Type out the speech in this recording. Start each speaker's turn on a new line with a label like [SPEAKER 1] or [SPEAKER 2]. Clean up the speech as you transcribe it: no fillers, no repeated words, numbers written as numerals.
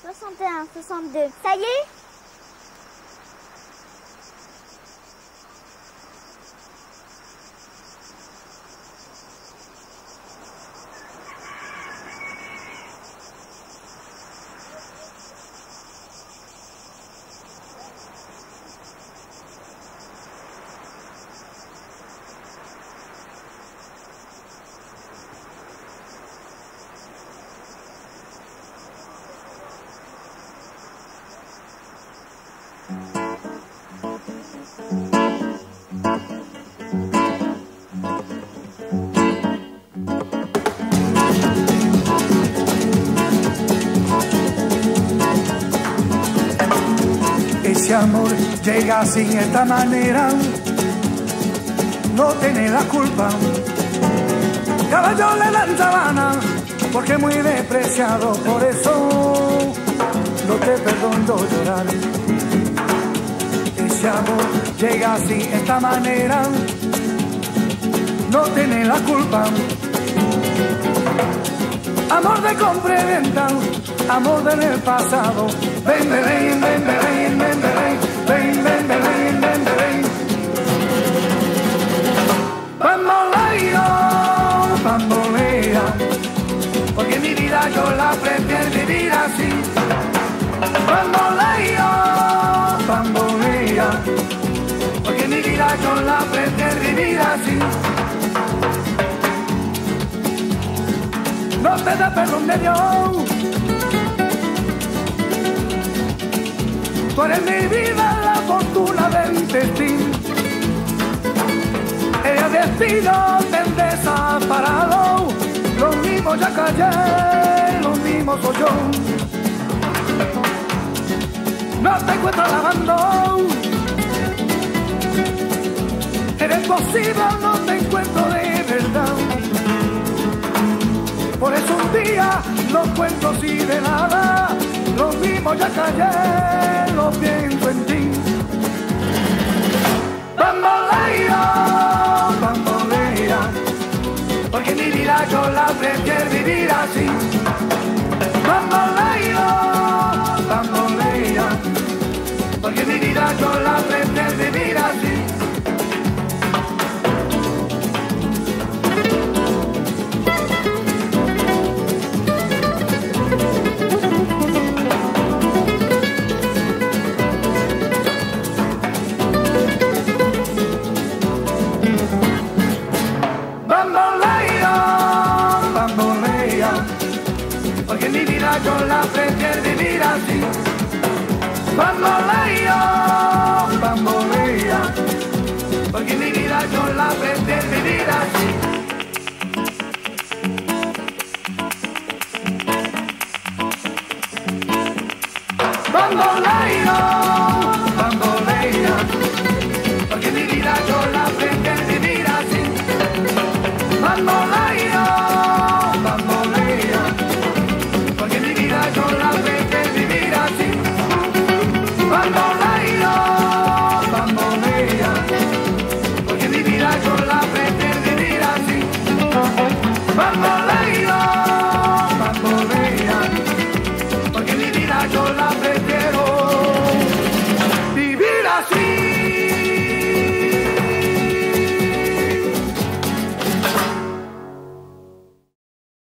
[SPEAKER 1] 61, 62. Ça y est?
[SPEAKER 2] Ese amor llega sin esta manera, no tiene la culpa. Caballo le dan sabana, porque es muy despreciado, por eso no te perdono llorar. Ese amor llega sin esta manera, no tiene la culpa. Amor de compra y venta, amor del pasado. Ven, ven, ven, ven, ven, ven, ven, ven, ven, ven, ven, ven. Bamboleo, bambolea, porque mi vida yo la prefiero vivir así. Bamboleo, bambolea, porque mi vida yo la prefiero vivir así. No te da perdón de Dios. Tú eres mi vida, la fortuna del destino. El destino te desamparado. Lo mismo ya callé, lo mismo soy yo. No te encuentro lavando. Eres posible, no te encuentro de verdad. Por eso un día no cuento así de nada. Lo mismo ya callé, lo pienso en ti. Bambolea, bambolea, porque mi vida yo la prefiero vivir así. Bambolea, bambolea, porque mi vida yo la prefiero vivir así. Porque mi vida yo la prefiero vivir así. Bambolea, bambolea, porque mi vida yo la prefiero vivir así. Bambolea.